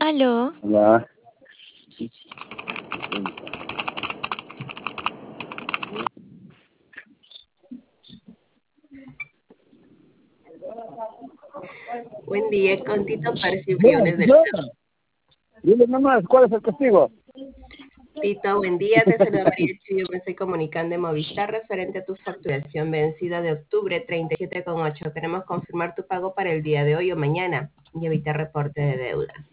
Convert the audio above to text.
Aló, Hola. Buen día, con Tito Percy Bien, Briones del yo. Cerro. Dile nomás, ¿cuál es el castigo? Tito, buen día, te saluda María Chu. Yo me estoy comunicando de Movistar referente a tu facturación vencida de octubre 37,8. Queremos confirmar tu pago para el día de hoy o mañana y evitar reporte de deuda.